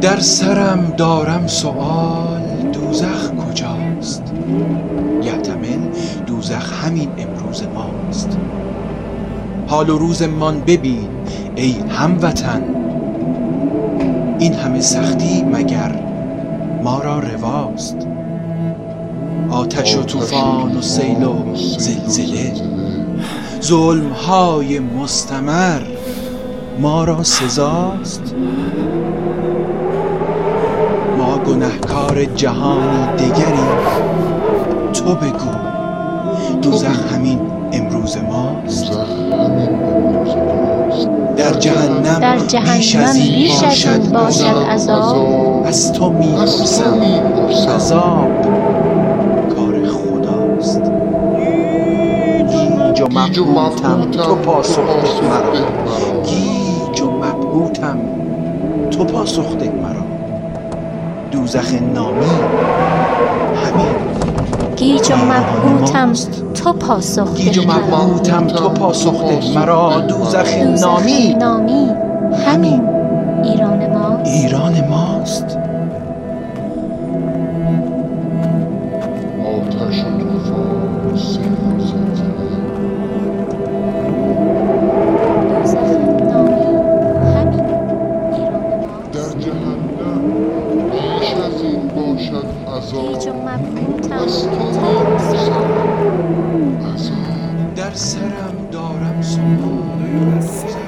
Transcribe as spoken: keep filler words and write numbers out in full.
در سرم دارم سؤال دوزخ کجاست؟ یحتمل دوزخ همین امروز ماست. حال و روزمان ببین ای هموطن، این همه سختی مگر ما را رواست؟ آتش و طوفان و سیل و زلزله، ظلم‌های مستمر ما را سزاست؟ ما گنهکار جهانی دگریم، تو بگو دوزخ همین امروز ماست؟ در جهنم, در جهنم بیش از این بیش از این باشد عذاب. از تو می‌پرسم عذاب کار خداست. گیج و مبهوتم تو پاسخ ده مرا، گیج و مبهوتم تو پاسخ ده مرا. دوزخ نامی همین گیج و مبهوتم تو پاسخ گیج و ده مرا. مبهوتم تو پاسخ ده مرا. دوزخ دوزخ نامی نامی همین ایران ماست. ایران ماست. آتش و طوفان و سیل و زلزله، دوزخ نامی همین ایران ماست. در جهنم بیش از این باشد گیج و عذاب. مبهوتم از تو تو پاسخ می‌پرسم عذاب در سرم دارم سؤال